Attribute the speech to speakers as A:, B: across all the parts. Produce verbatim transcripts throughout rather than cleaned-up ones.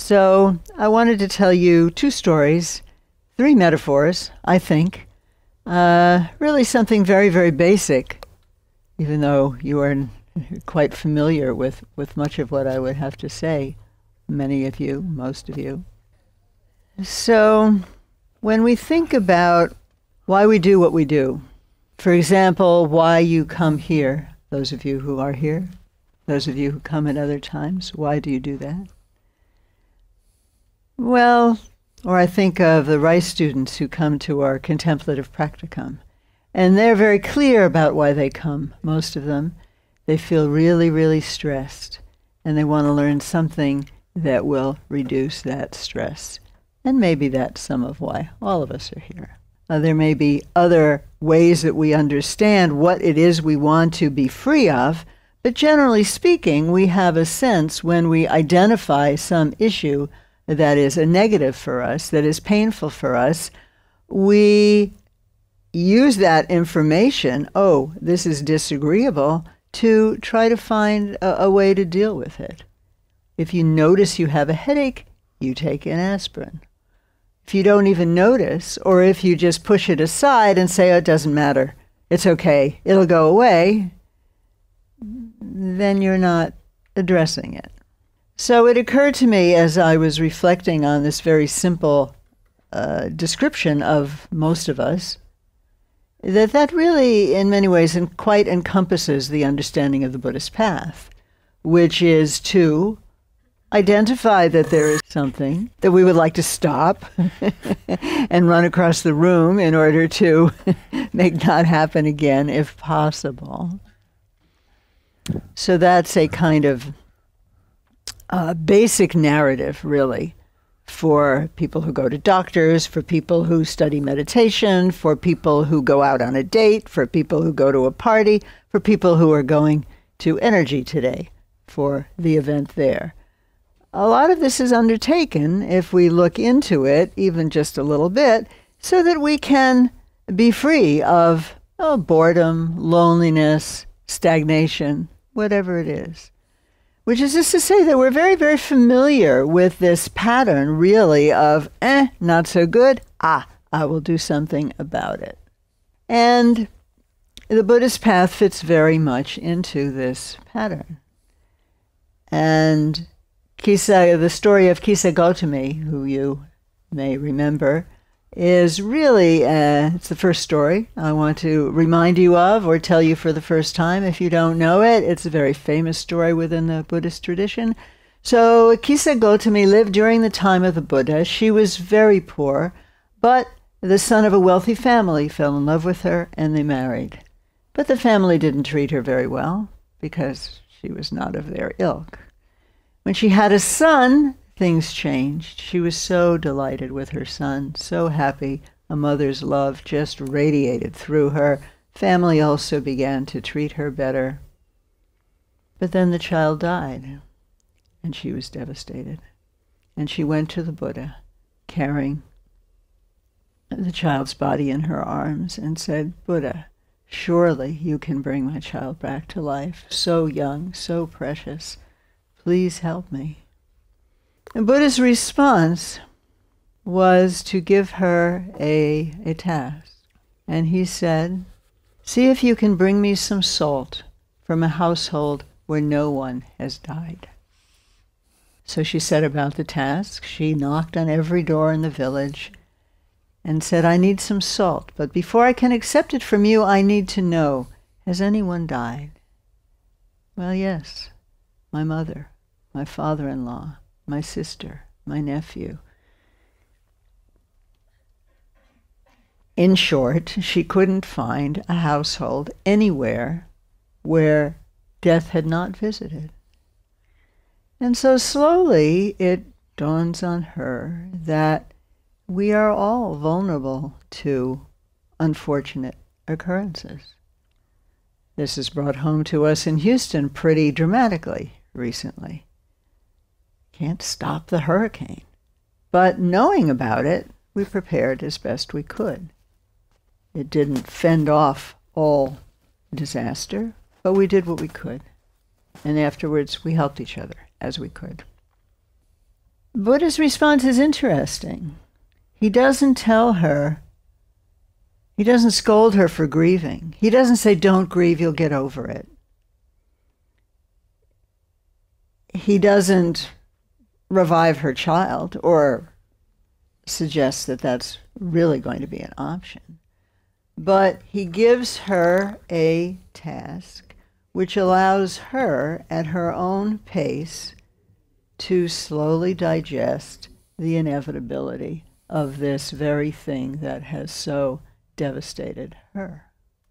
A: So I wanted to tell you two stories, three metaphors, I think. Uh, really something very, very basic, even though you are quite familiar with, with much of what I would have to say, many of you, most of you. So when we think about why we do what we do, for example, why you come here, those of you who are here, those of you who come at other times, why do you do that? Well, or I think of the Rice students who come to our contemplative practicum, and they're very clear about why they come, most of them. They feel really, really stressed, and they want to learn something that will reduce that stress. And maybe that's some of why all of us are here. Uh, there may be other ways that we understand what it is we want to be free of, but generally speaking, we have a sense when we identify some issue that is a negative for us, that is painful for us, we use that information, oh, this is disagreeable, to try to find a, a way to deal with it. If you notice you have a headache, you take an aspirin. If you don't even notice, or if you just push it aside and say, oh, it doesn't matter, it's okay, it'll go away, then you're not addressing it. So it occurred to me as I was reflecting on this very simple uh, description of most of us, that that really, in many ways, en- quite encompasses the understanding of the Buddhist path, which is to identify that there is something that we would like to stop and run across the room in order to make not happen again, if possible. So that's a kind of uh, basic narrative, really, for people who go to doctors, for people who study meditation, for people who go out on a date, for people who go to a party, for people who are going to Energy today for the event there. A lot of this is undertaken, if we look into it, even just a little bit, so that we can be free of oh, boredom, loneliness, stagnation, whatever it is. Which is just to say that we're very, very familiar with this pattern, really, of, eh, not so good, ah, I will do something about it. And the Buddhist path fits very much into this pattern. And Kisa, the story of Kisa Gotami, who you may remember, is really, uh, it's the first story I want to remind you of or tell you for the first time if you don't know it. It's a very famous story within the Buddhist tradition. So Kisa Gotami lived during the time of the Buddha. She was very poor, but the son of a wealthy family fell in love with her and they married. But the family didn't treat her very well because she was not of their ilk. When she had a son, things changed. She was so delighted with her son, so happy. A mother's love just radiated through her. Family also began to treat her better. But then the child died, and she was devastated. And she went to the Buddha, carrying the child's body in her arms, and said, Buddha, surely you can bring my child back to life, so young, so precious. Please help me. And Buddha's response was to give her a, a task. And he said, see if you can bring me some salt from a household where no one has died. So she set about the task. She knocked on every door in the village and said, I need some salt, but before I can accept it from you, I need to know, has anyone died? Well, yes, my mother, my father-in-law, my sister, my nephew. In short, she couldn't find a household anywhere where death had not visited. And so slowly it dawns on her that we are all vulnerable to unfortunate occurrences. This is brought home to us in Houston pretty dramatically recently. Can't stop the hurricane. But knowing about it, we prepared as best we could. It didn't fend off all disaster, but we did what we could. And afterwards, we helped each other as we could. Buddha's response is interesting. He doesn't tell her, he doesn't scold her for grieving. He doesn't say, don't grieve, you'll get over it. He doesn't revive her child or suggest that that's really going to be an option. But he gives her a task which allows her, at her own pace, to slowly digest the inevitability of this very thing that has so devastated her.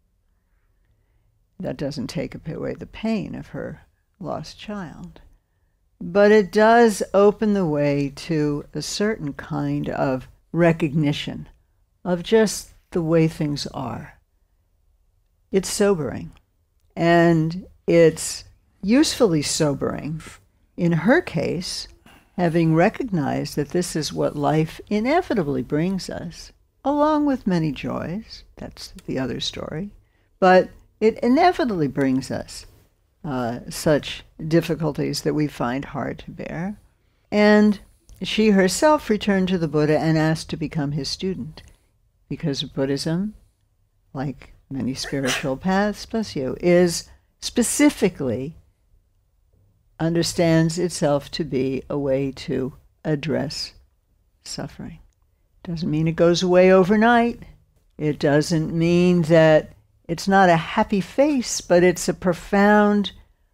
A: That doesn't take away the pain of her lost child, but it does open the way to a certain kind of recognition of just the way things are. It's sobering, and it's usefully sobering in her case, having recognized that this is what life inevitably brings us, along with many joys. That's the other story. But it inevitably brings us uh, such difficulties that we find hard to bear. And she herself returned to the Buddha and asked to become his student, because Buddhism, like many spiritual paths, bless you, is specifically understands itself to be a way to address suffering. Doesn't mean it goes away overnight. It doesn't mean that it's not a happy face, but it's a profound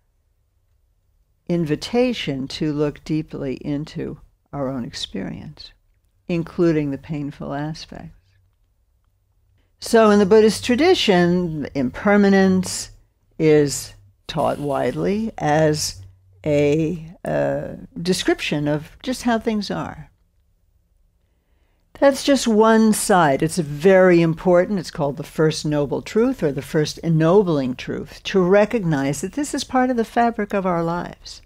A: invitation to look deeply into our own experience, including the painful aspects. So in the Buddhist tradition, impermanence is taught widely as a uh, description of just how things are. That's just one side. It's very important. It's called the first noble truth, or the first ennobling truth, to recognize that this is part of the fabric of our lives.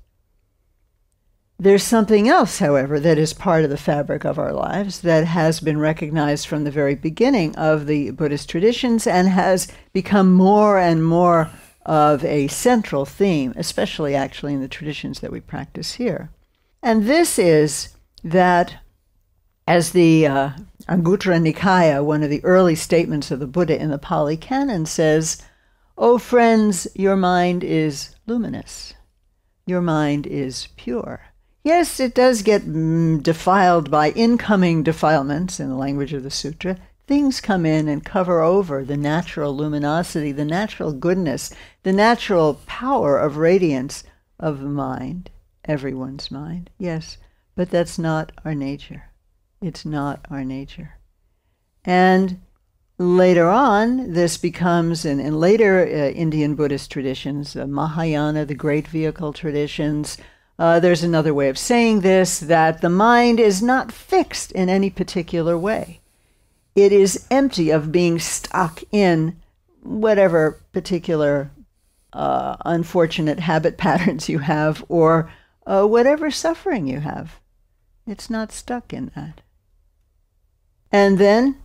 A: There's something else, however, that is part of the fabric of our lives that has been recognized from the very beginning of the Buddhist traditions and has become more and more of a central theme, especially actually in the traditions that we practice here. And this is that, as the uh, Anguttara Nikaya, one of the early statements of the Buddha in the Pali Canon, says, "O friends, your mind is luminous. Your mind is pure." Yes, it does get mm, defiled by incoming defilements, in the language of the sutra. Things come in and cover over the natural luminosity, the natural goodness, the natural power of radiance of the mind, everyone's mind, yes, but that's not our nature. It's not our nature. And later on, this becomes, in, in later uh, Indian Buddhist traditions, uh, Mahayana, the great vehicle traditions, uh, there's another way of saying this, that the mind is not fixed in any particular way. It is empty of being stuck in whatever particular uh, unfortunate habit patterns you have, or uh, whatever suffering you have. It's not stuck in that. And then,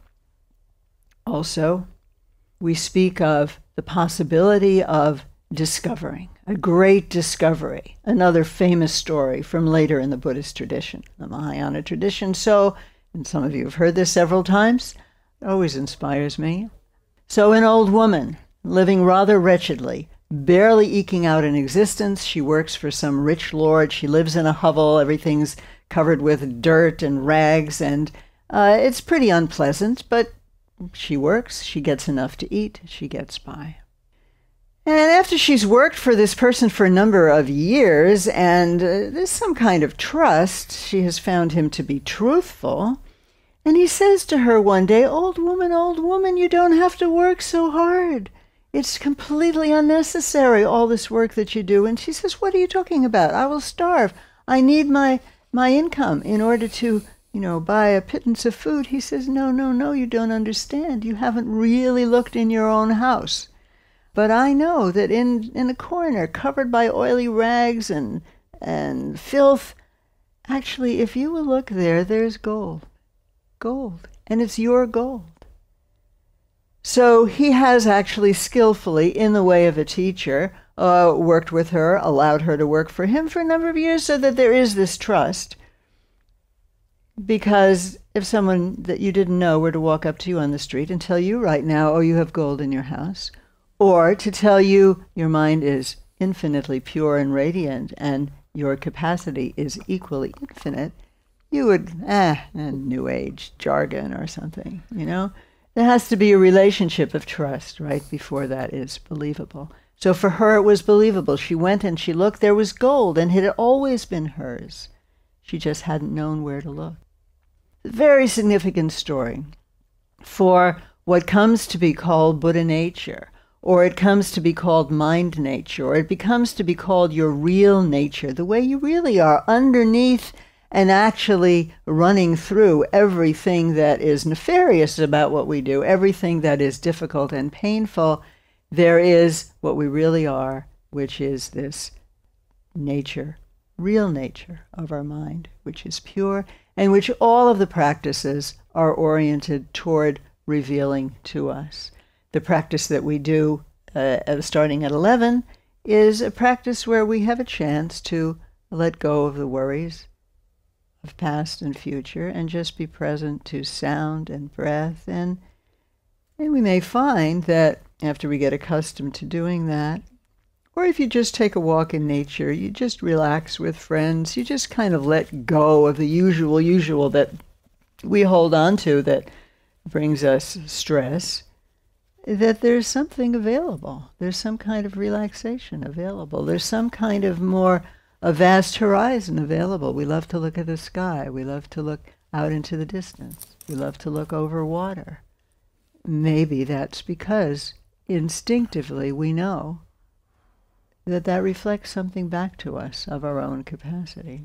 A: also, we speak of the possibility of discovering, a great discovery, another famous story from later in the Buddhist tradition, the Mahayana tradition. So, and some of you have heard this several times, it always inspires me. So an old woman, living rather wretchedly, barely eking out an existence, she works for some rich lord, she lives in a hovel, everything's covered with dirt and rags, and uh, it's pretty unpleasant, but she works, she gets enough to eat, she gets by. And after she's worked for this person for a number of years, and uh, there's some kind of trust, she has found him to be truthful, and he says to her one day, "Old woman, old woman, you don't have to work so hard. It's completely unnecessary, all this work that you do." And she says, "What are you talking about? I will starve. I need my, my income in order to, you know, buy a pittance of food." He says, "No, no, no, you don't understand. You haven't really looked in your own house. But I know that in, in a corner, covered by oily rags and, and filth, actually, if you will look there, there's gold. Gold. And it's your gold." So he has actually skillfully, in the way of a teacher, uh, worked with her, allowed her to work for him for a number of years, so that there is this trust. Because if someone that you didn't know were to walk up to you on the street and tell you right now, oh, you have gold in your house, or to tell you your mind is infinitely pure and radiant and your capacity is equally infinite, you would, eh, New Age jargon or something, you know? There has to be a relationship of trust right before that is believable. So for her, it was believable. She went and she looked. There was gold, and it had always been hers. She just hadn't known where to look. Very significant story for what comes to be called Buddha nature, or it comes to be called mind nature, or it becomes to be called your real nature, the way you really are, underneath and actually running through everything that is nefarious about what we do, everything that is difficult and painful. There is what we really are, which is this nature, real nature of our mind, which is pure, and which all of the practices are oriented toward revealing to us. The practice that we do uh, starting at eleven is a practice where we have a chance to let go of the worries of past and future and just be present to sound and breath. And, and we may find that after we get accustomed to doing that, or if you just take a walk in nature, you just relax with friends, you just kind of let go of the usual usual that we hold on to that brings us stress, that there's something available. There's some kind of relaxation available. There's some kind of more, a vast horizon available. We love to look at the sky. We love to look out into the distance. We love to look over water. Maybe that's because instinctively we know that that reflects something back to us of our own capacity.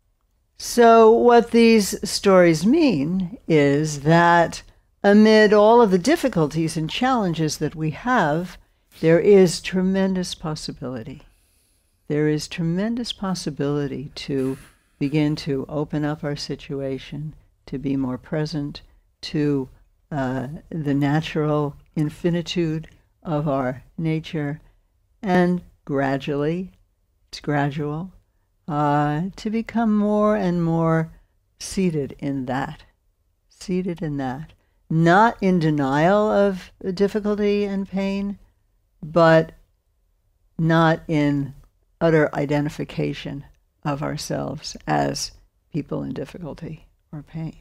A: So what these stories mean is that amid all of the difficulties and challenges that we have, there is tremendous possibility. There is tremendous possibility to begin to open up our situation, to be more present to uh, the natural infinitude of our nature, and gradually, it's gradual, uh, to become more and more seated in that, seated in that. Not in denial of difficulty and pain, but not in utter identification of ourselves as people in difficulty or pain.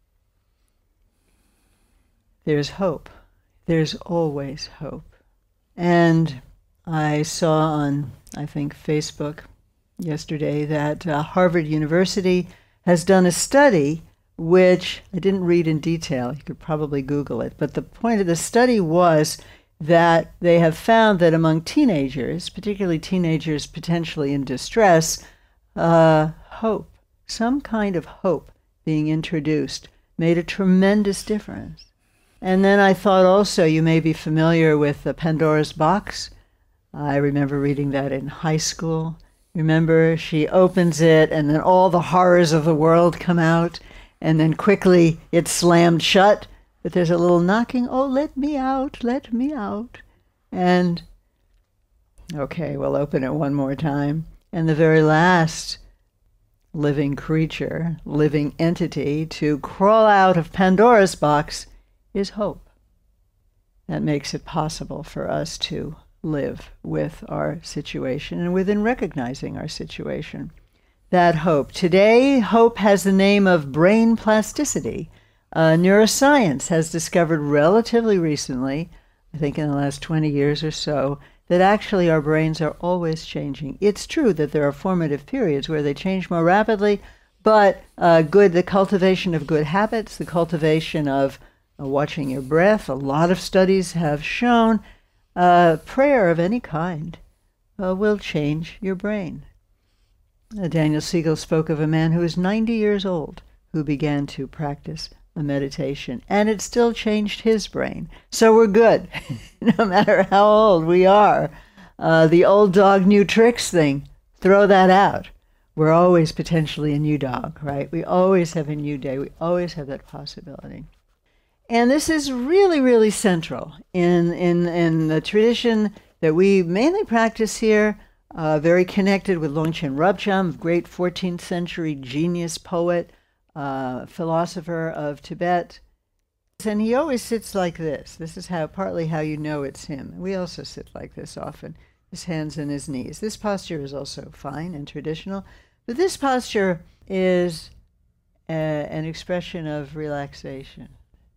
A: There's hope. There's always hope. And I saw on, I think, Facebook yesterday that uh, Harvard University has done a study which I didn't read in detail. You could probably Google it. But the point of the study was that they have found that among teenagers, particularly teenagers potentially in distress, uh, hope, some kind of hope being introduced made a tremendous difference. And then I thought also, you may be familiar with the Pandora's Box. I remember reading that in high school. Remember, she opens it and then all the horrors of the world come out. And then quickly it's slammed shut, but there's a little knocking, oh, let me out, let me out. And, okay, we'll open it one more time. And the very last living creature, living entity to crawl out of Pandora's box is hope. That makes it possible for us to live with our situation and within recognizing our situation. That hope. Today, hope has the name of brain plasticity. Uh, neuroscience has discovered relatively recently, I think in the last twenty years or so, that actually our brains are always changing. It's true that there are formative periods where they change more rapidly, but uh, good, the cultivation of good habits, the cultivation of uh, watching your breath, a lot of studies have shown uh, prayer of any kind uh, will change your brain. Uh, Daniel Siegel spoke of a man who was ninety years old who began to practice a meditation, and it still changed his brain. So we're good, no matter how old we are. Uh, the old dog, new tricks thing, throw that out. We're always potentially a new dog, right? We always have a new day. We always have that possibility. And this is really, really central in, in, in the tradition that we mainly practice here. Uh, very connected with Longchen Rebcham, great fourteenth century genius poet, uh, philosopher of Tibet. And he always sits like this. This is how partly how you know it's him. We also sit like this often, his hands and his knees. This posture is also fine and traditional, but this posture is a, an expression of relaxation.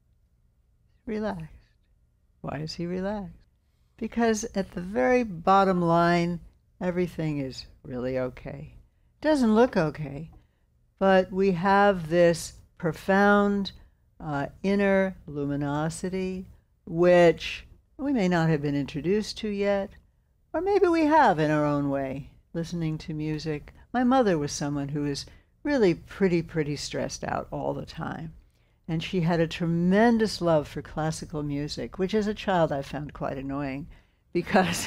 A: Relaxed. Why is he relaxed? Because at the very bottom line, everything is really okay. It doesn't look okay, but we have this profound uh, inner luminosity, which we may not have been introduced to yet, or maybe we have in our own way, listening to music. My mother was someone who was really pretty, pretty stressed out all the time. And she had a tremendous love for classical music, which as a child I found quite annoying because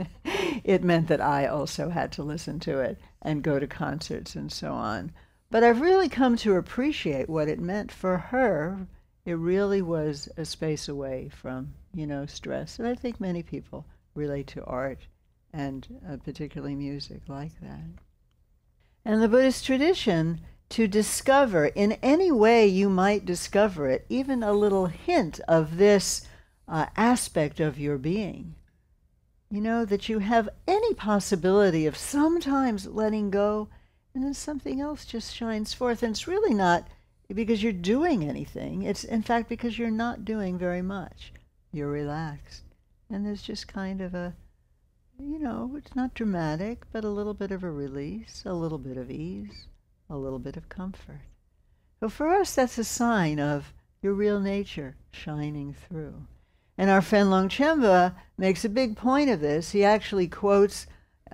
A: it meant that I also had to listen to it and go to concerts and so on. But I've really come to appreciate what it meant for her. It really was a space away from, you know, stress. And I think many people relate to art and uh, particularly music like that. And the Buddhist tradition, to discover in any way you might discover it, even a little hint of this uh, aspect of your being, you know, that you have any possibility of sometimes letting go and then something else just shines forth. And it's really not because you're doing anything. It's in fact because you're not doing very much. You're relaxed. And there's just kind of a, you know, it's not dramatic, but a little bit of a release, a little bit of ease, a little bit of comfort. So for us, that's a sign of your real nature shining through. And our friend Longchenpa makes a big point of this. He actually quotes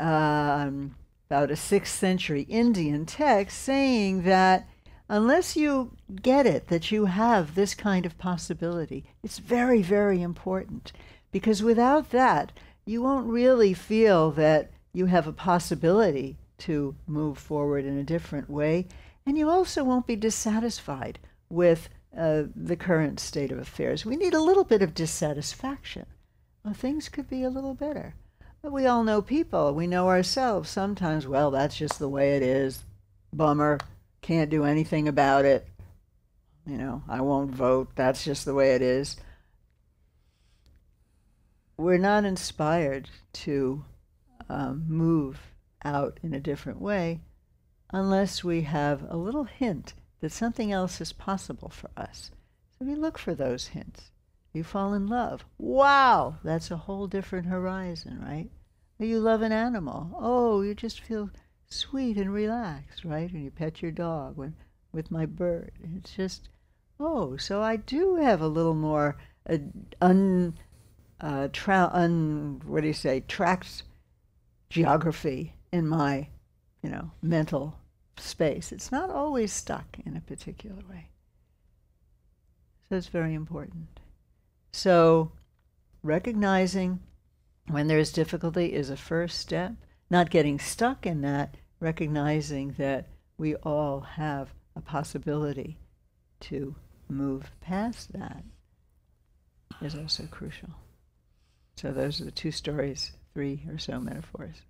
A: um, about a sixth century Indian text saying that unless you get it, that you have this kind of possibility, it's very, very important. Because without that, you won't really feel that you have a possibility to move forward in a different way, and you also won't be dissatisfied with uh, the current state of affairs. We need a little bit of dissatisfaction. Well, things could be a little better. But we all know people. We know ourselves. Sometimes, well, that's just the way it is. Bummer. Can't do anything about it. You know, I won't vote. That's just the way it is. We're not inspired to um, move out in a different way unless we have a little hint that something else is possible for us. So we look for those hints. You fall in love. Wow, that's a whole different horizon, right? Or you love an animal. Oh, you just feel sweet and relaxed, right? And you pet your dog when, with my bird. It's just, oh, so I do have a little more uh, un, uh, tra- un, what do you say, tracked geography in my, you know, mental space. It's not always stuck in a particular way. So it's very important. So recognizing when there's difficulty is a first step. Not getting stuck in that, recognizing that we all have a possibility to move past that is also crucial. So those are the two stories, three or so metaphors.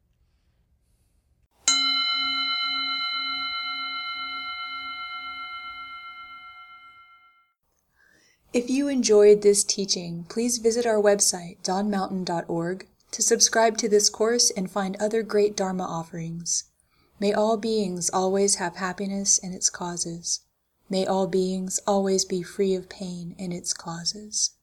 B: If you enjoyed this teaching, please visit our website, dawn mountain dot org, to subscribe to this course and find other great Dharma offerings. May all beings always have happiness in its causes. May all beings always be free of pain in its causes.